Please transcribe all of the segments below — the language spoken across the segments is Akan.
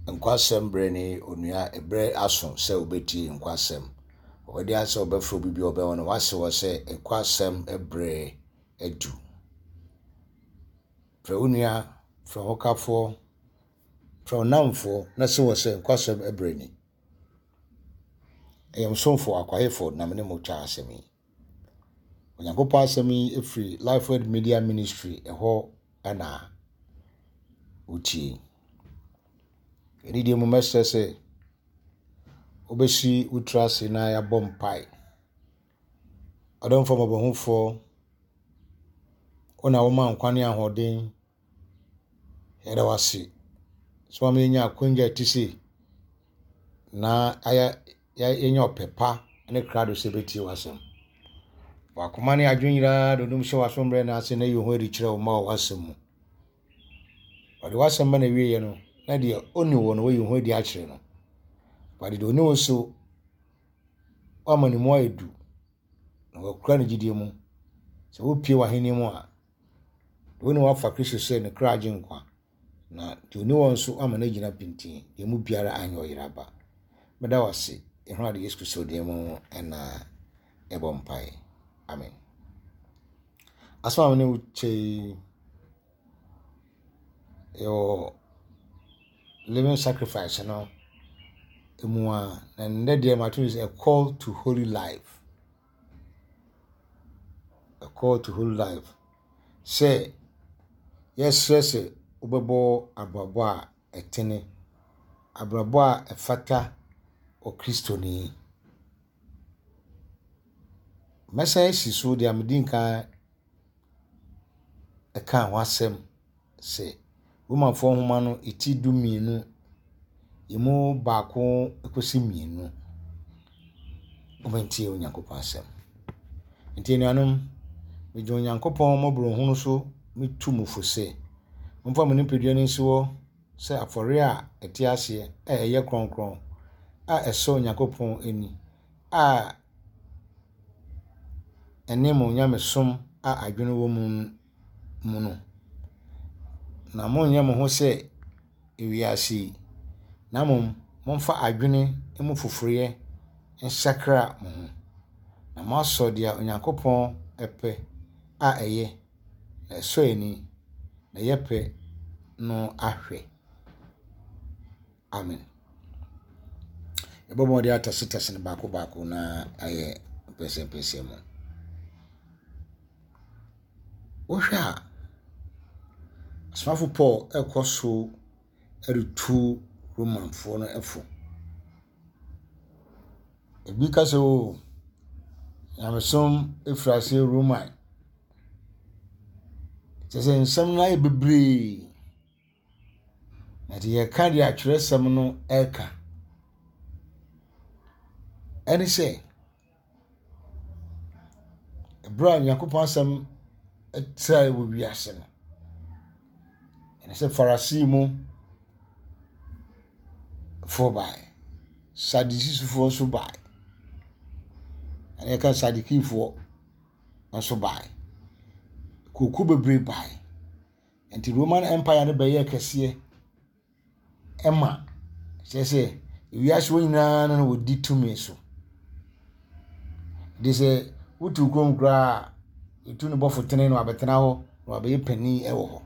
nkwasem breni onua ebre aso se obeti nkwasem obedi ase obefro bibi obewono wase wo se nkwasem ebre edu fra onua fra hokafo fra namfo na se wo se nkwasem ebreni eyamsomfo akwayefo na mene mo twa asemi onyankopɔ asemi efri Lifeword Media Ministry eho ana uti eni die mo mesese obesi utrase na ya bompai adon fo mabahufo ona wo man kwane ahoden era wasi so ma nya akonja tisi na aya enya opepa ne krado sebeti wasem wakomane adwunyira dodum hye wasombre na ase na yeho eri kire wo ma wasem mu wade wasem na wiye no na de oni wo no yeho edi a kire no wade do ni wo so amani mo edu na wakura ne gidie mu se wo pie waheni mu a woni wafa Kristo se ne kraje nkwa na de oni wo so amana gina pintin de mu biara anyo yiraba meda wase ehwa de Yesu Kristo de mu na ebompai amen asma ne uche yo living sacrifice no emua and that there matter is a call to holy life. A call to holy life. Say yes obebo abrabo a etene abrabo a efata o Kristo ni message so dia medinka e kan wasem say woman for homa no eti du mienu yemu baako ekosi mienu omantie onyankopɔn asem ntie nuanom mejo onyankopɔn mobro hunu so metu mufo se mfa mo nipadua ni nso se afore a eti ase eye kronkron a eso onyankopɔn eni a enemo nyamesom a adwene wo mu no na mo nyam ho se ewiase na momfa adwene emu foforoye ensakra mo ho na maso dia onyankopɔn epe a eye na so eni na yepe no ahwe amen ebomo dia atasitase ne baako na aye pese mo ohwa asmafo Paul ekoso erutu romanfo no efo ebi kaso yamesom efrase roman sese nsem na ebebre na de yeka de atweresem no eka eni se ebra yakopon asem etrai wo wiase no eni se farasi mu for by sadisi for so by ene kan sadiki for so by koku bebre by enti Roman Empire no beye kese ema sese wiase wo nyina no wodi tumi so dise wutu krom kra itu no bofo tene no abetena ho no abaye pani ewo ho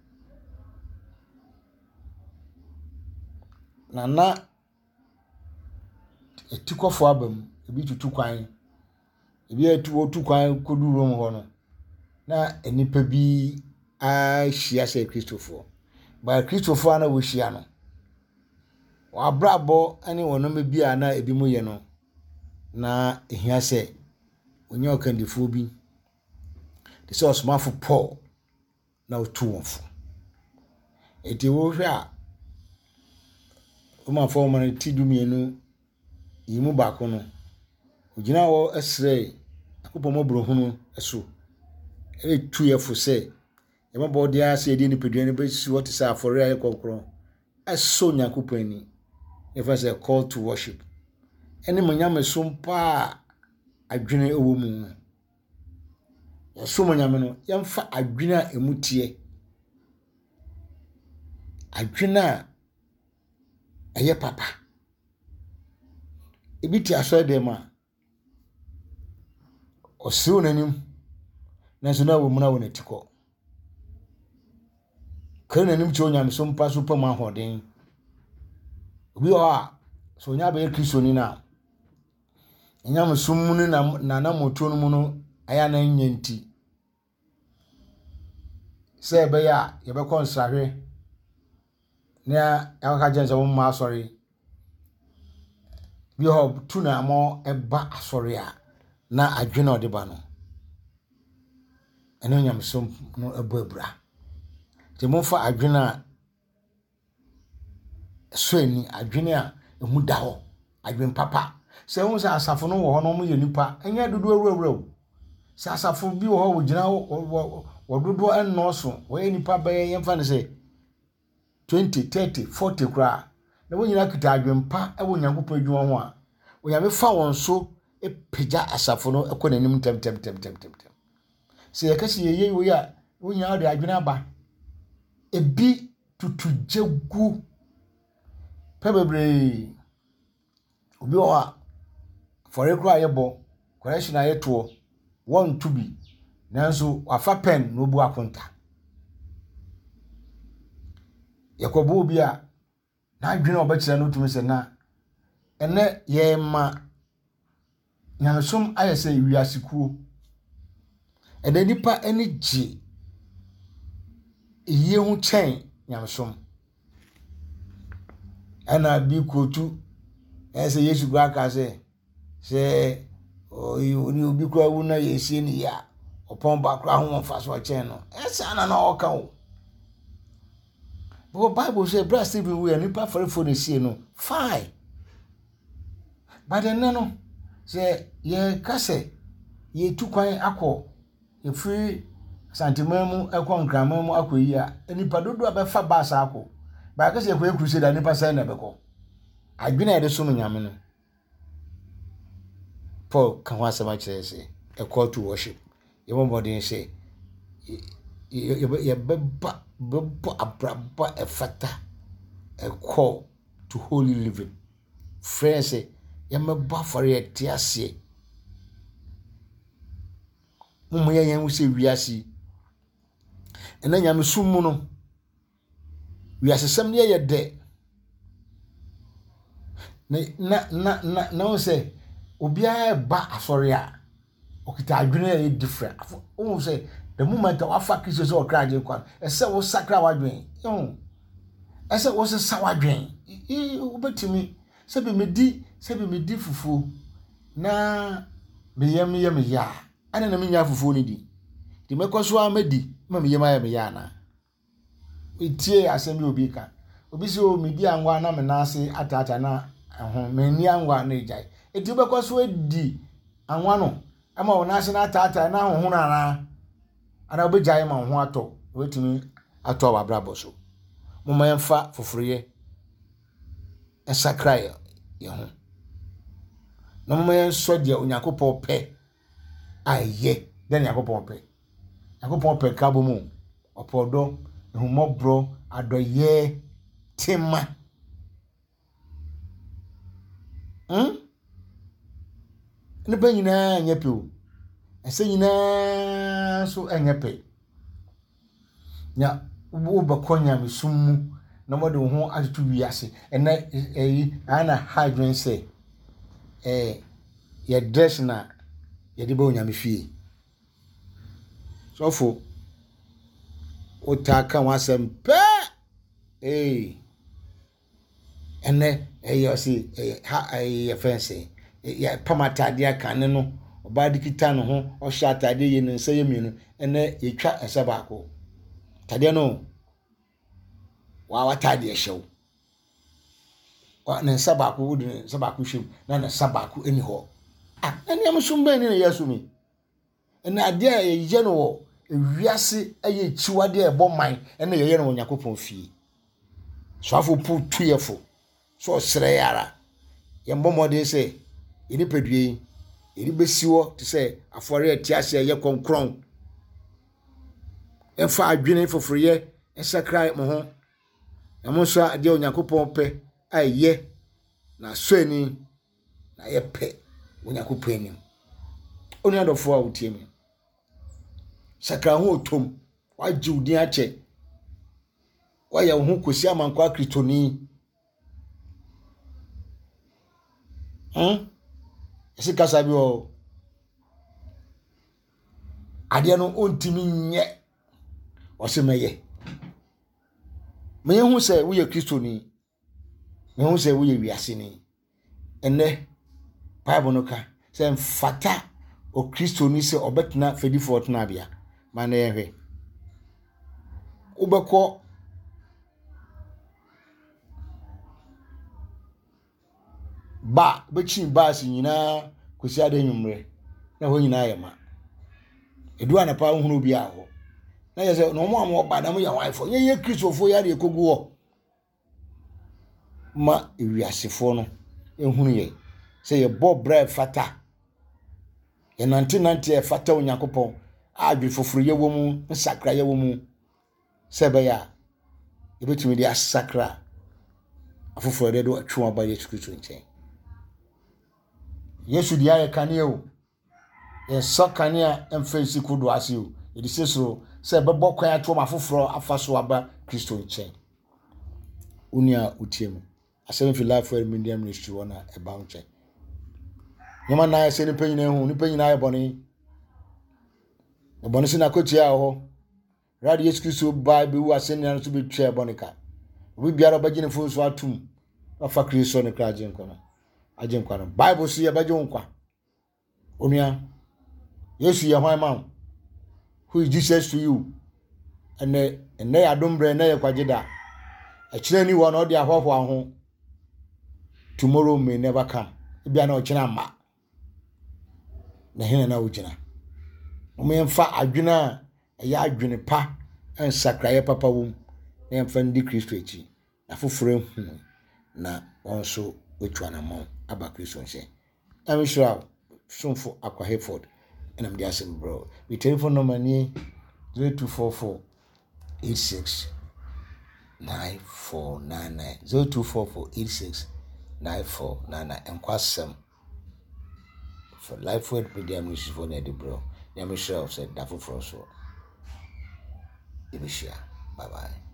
na etikofo abam ebi tutu kwan ebi atu kwan kodu rom ho no na enipa bi a hia se Kristofo ba Kristofo na wo hia no wa brabo ani wonom bi a na ebi mu ye no na ehia se onye okandifo bi de se osmafo Paul na otu wonfo eti wo hwe a uma fo man ti du mienu yimu baako no ogina wo esre akopɔ mobro hunu eso etu yefo se e mabɔ dia se edi ni pedua ni be si what is afore aye kokron eso nyakopɔ ani if I say call to worship eni manyame sompa adwene ewo mu so manyame no yemfa adwene a emutie adwene a eye papa ebi ti aso dem a osiw nanim na so na wo mu na wo netiko kan nanim ti onyamsom pa so pam ahoden obi o a so nya ba kristoni na onyamsom mu na moto no mu no aya na nyanti se be ya ye be konsahwe na aka jense wo ma sorry bi ho tuna mo eba asori a na adwene odeba no eno nyamsom no ebabra te mo fa adwene a so ani adwene a emu da ho adwen papa se wo sa asafo no wo ho no mo ye nipa enya dodo awurawura se asafo bi wo ho wo gina wo dodo ennoso wo ye nipa ba ye mfa ne se 20 30 40 kra na wo nyina kita adwempa e wo nyankopɔ adwuma ho a wo ya me fa won so e pagya asafo no ekɔ nanim tem se ye kasi ye wo ya wo nyina de adwene aba ebi tutujegu pe bebre obi o a fore kra ye bo correction aye to won to bi nanso afa pen no bu akonta yakobo bi a na adwene obekire no tumi se na ene ye ma nyamesom ayese wiasekuo ene nipa eni ji iye hu chen nyamesom ana bi kotu ese Yesu gba ka se oni obi kwa wu na yesi ni ya opon ba kra ho mfa so chen no ese ana na oka o but Bible say bra Stephen we nipa farefo na sie no fine but then no say ye kase ye tukwan akọ ye free santimamu ekọ nkramamu akọ yi a nipa dodo abefa bus akọ ba kase ekọ crusade da nipa sai na bekọ adwena ye de so nyame no Paul kan wa sama kire say a call to worship ye momodin say ye beba abraba efata a call to holy living friends say ye meba for ye tiase mumu ye yen wo se wiase ena nyame sumu no wiase sam ne ye de na wo se obia ba asori a okita adwene ye different wo se the moment wa fa Kristo so okra je kwa ese wo sakra wadwen ese wo se sawadwen obetimi se be medi fufu na meyem ya ana na menya fufu ni di mekoso amedi ma meyem ya na itie asemi obi ka obi se o medi anwa na menase atata na ho meni anwa na ejai eti bekoso edi anwa no ama wonase na atata na ho na ana obejai ma ho ato wetumi ato abrabo so moma yemfa foforoye esakrai ye ho na moma yenso de Onyankopɔn pɛ aye den Yakopɔn pɛ kabo mu opodo ehumobro adoye tema ne ba nyina nyepe o ese nyina so enyepe nya wo bakonya mesum na mode ho atutu wiase ena ana hydrogen say ye dress na ye de ba onyame fie sofo o ta kan wasem pe ene yo si ha fence ya pamatade aka ne no oba dikita no ho o hya atade ye no nse yemienu ene ye twa ese baako tade no wa watade hyew wa ne nsa baako wudi ne nsa baako hwem na ne nsa baako eni ho ene amsum ba ni na yasumi ene ade a ye no wo ewiase aye chiwade e boman ene ye no Onyankopɔn fie so afo pu tuyefo so sere yara ye mbomode se eni pedue eni besiwo te se afore atiase ye konkron enfa adwene foforoye esakrai mo ho na mo so ade Onyankopɔn pɛ aye na soani na yepe Onyankopɔn anim. Oni adofo a wotie me. Sakra ho otom, waji udin ache. Waya wo ho kosi amankwa kristoni. Esi kasa bi o. Ade no ontimi nye. Wose meye. Me hu se wo ye kristoni. Me hu se wo ye wiase ni. Ene Bible no ka se mfata o kristoni se obetena fedifo tena bia. Ma na ehwe. Ubekọ ba bechi ba si nyina kwesi ade nwumre na ho nyina yema edu anapa hunu bia ho na yese no mo am ba na mo ya wife ye kristofo ya de ekogu ho ma ewiasefo no ehunu ye se ye bo bra fata ye nante e fata Onyankopɔn adwe foforo ye wo mu nsakra ye wo mu se be ya e betumi de asakra afoforo de do atwa ba Yesu Kristo nchen. Yesu dia ye kane o ye sokane a emfensi kudo ase o e di sesoro se bebo kwan ato ma foforo afaso aba Kristo nchen. Unia utiem asem fi life for media ministry wona e ba nchen. Nyama na ye se ni panyina hu ni panyina ye boni e boni se na kotia ho radio Yesu Kristo ba be wu ase ni na so be twa bonika obi biara ba gine fo so atum afa Kristo ne kra ajenkwa no Bible si ye ba jenkwa onia Yesu ye hwan ma who is Jesus to you ene ya dombre na ye kwageda a kire ni wo na odi ahwahwa ho tomorrow may never come bia na o kina ma na hene na o kina o me mfa adwena ya adwene pa ensakraye papa wom na mfa ndi Kristo echi afoforo hu na onso otwa na mo aba Kristo nse. I'm sure Somfo Akwa Hereford and I'm the bro. We telephone number ni 0244 86 9499 0244 86 9499 and kwasem for life word media music for the bro. I'm sure said that for so. Bye bye.